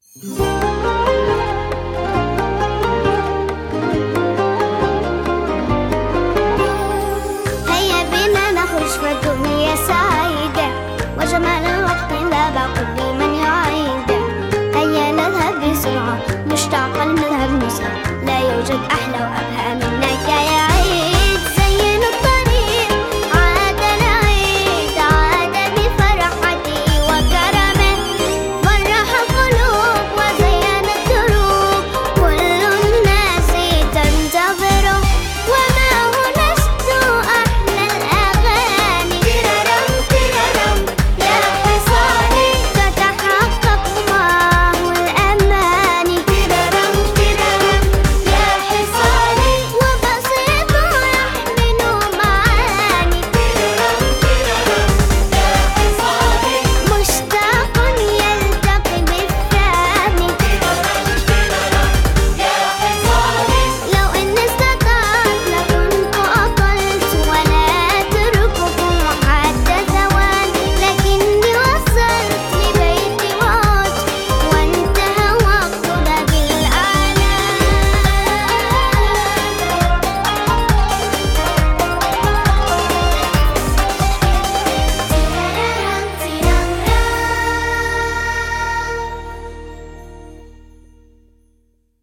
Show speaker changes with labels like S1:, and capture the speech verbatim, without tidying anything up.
S1: هيا بنا نخرج فالدنيا سعيدة، وجمال الوقت ذاب كل من يعيده. هيا نذهب بسرعة، مشتاقة لنذهب نسعى، لا يوجد أحلى وأبهى من